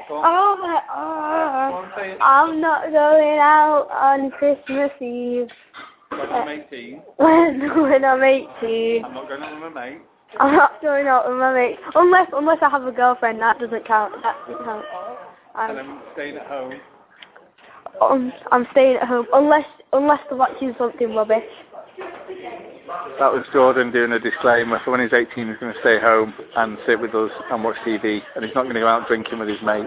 I'm not going out on Christmas Eve. When I'm 18. When I'm 18. I'm not going out with my mate. I'm not going out with my mate. Unless I have a girlfriend, that doesn't count. That doesn't count. And I'm staying at home. I'm staying at home. Unless they're watching something rubbish. That was Jordan doing a disclaimer. So when he's 18, he's going to stay home and sit with us and watch TV. And he's not going to go out drinking with his mate.